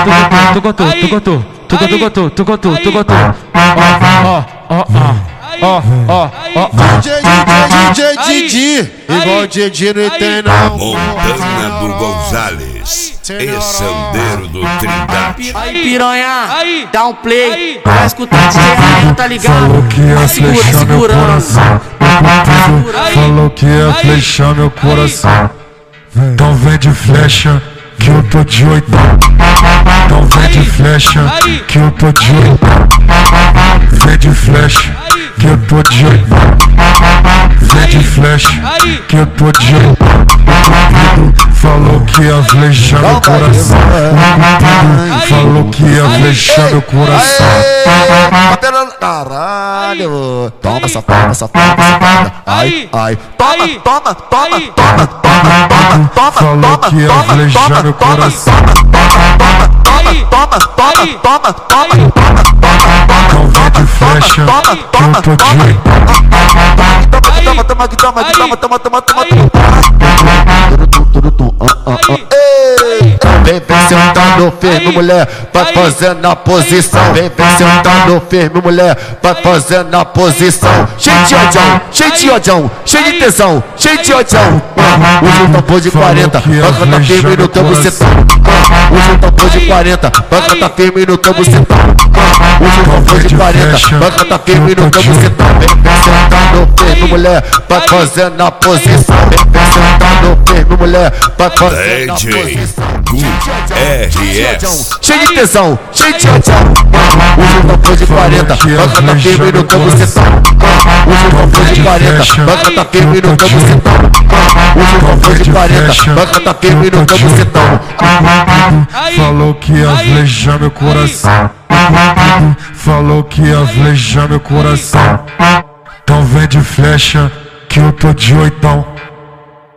DJ Didi, igual o Didi não tem não. Montana do Gonzalez e Sandeiro do Trindade. Aí piranha, dá um play, vai escutar DJ Rael, tá ligado? Falou que ia flechar meu coração. Falou que ia flechar meu coração. Então vem de flecha que eu tô de oitão. Então vem de flecha que eu tô de oitão. Vem de flecha que eu tô de oitão. Vem de flecha que eu tô de oitão. Falou que ia flechar meu coração. Falou que ia flechar meu coração. Caralho, toma safada, safada, safada. Ai, ai, toma, toma, toma, toma, toma, toma, falou que ia flechar meu coração. Toma, toma, toma, toma, toma, Então vem de flecha que eu tô de oitão. toma, toma, toma, toma, toma, toma, toma. Vem sentando firme, mulher, vai fazendo a posição. Vem sentando firme, mulher, vai fazendo a posição. Cheio de odião, cheio de odião, cheio de tesão, cheio de odião. Usa o tambor de 40, vai cantar firme no teu bucetão. Usa o tambor de 40, vai cantar firme no teu bucetão. Usa o tambor de 40, vai cantar firme no teu bucetão. Vem sentando firme, mulher, vai fazendo a posição. Vem sentando firme, mulher, vai fazendo a posição. RS Cheio de tesão, cheio de odião. Usa o tambor de 40, vai cantar firme no teu bucetão. Usa o tambor de 40, vai cantar firme no teu bucetão. Usa o tambor de 40, vai cantar firme no teu bucetão. Falou que ia flechar meu coração. Falou que ia flechar meu coração. Então vem de flecha que eu tô de oitão.